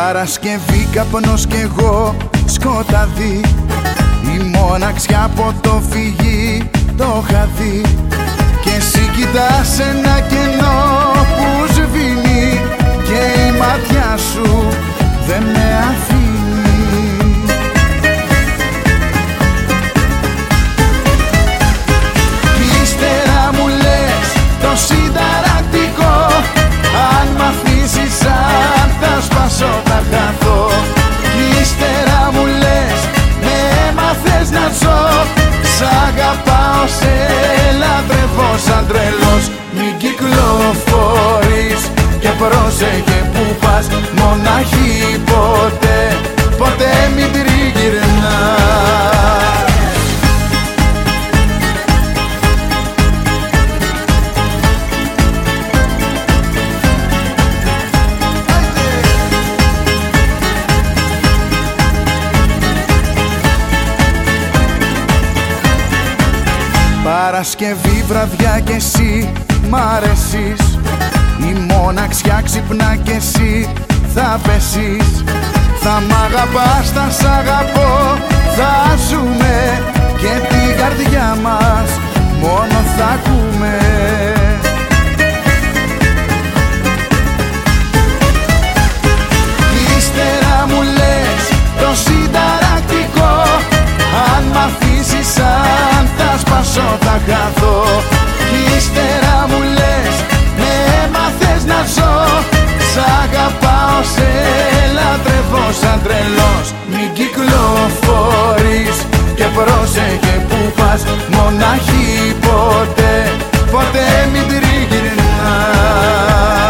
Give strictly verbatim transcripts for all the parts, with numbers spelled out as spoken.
Παρασκευή καπνός κι εγώ σκοτάδι, η μοναξιά από το φυγεί το είχα δει. Και εσύ κοιτάς ένα κενό που σβήνει και η ματιά σου δεν με αφήνει. Κι ύστερα μου λες το συνταρακτικό, αν μ' αφήσεις αν θα σπάσω θα χαθώ. Κι ύστερα μου λες με έμαθες να ζω, σ' αγαπάω, σε λατρεύω σαν τρελός. Μην κυκλοφορείς και πρόσεχε που πας, μονάχη ποτέ, ποτέ μην τριγυρνάς. Παρασκευή βραδιά κι εσύ μ' αρέσεις, η μοναξιά ξυπνά κι εσύ θα πέσεις. Θα μ' αγαπάς, θα σ' αγαπώ, θα ζούμε και την καρδιά μας μόνο θα ακούμε. Κι ύστερα μου λες το συνταρακτικό, αν μ' αφήσεις αν θα σπάσω θα χαθώ. Κι ύστερα μου λες με έμαθες να ζω, σ' αγαπάω, σε λατρεύω σαν τρελός. Μην κυκλοφορείς και πρόσεχε που πας, μονάχη ποτέ, ποτέ μην τριγυρνάς.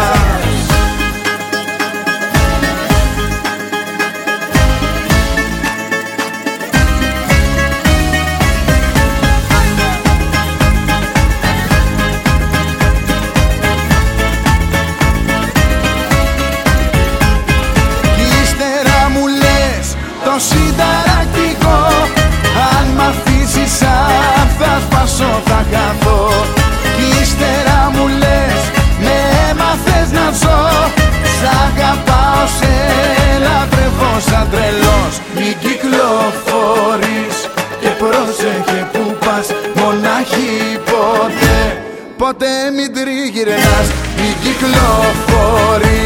Το συνταρακτικό, αν μ' αφήσεις αν θα σπάσω θα χαθώ. Κι ύστερα μου λες με έμαθες να ζω, σ' αγαπάω, σε λατρεύω σαν τρελός. Μην κυκλοφορείς και πρόσεχε που πας, μονάχη ποτέ, ποτέ μην τριγυρνάς. Μην κυκλοφορείς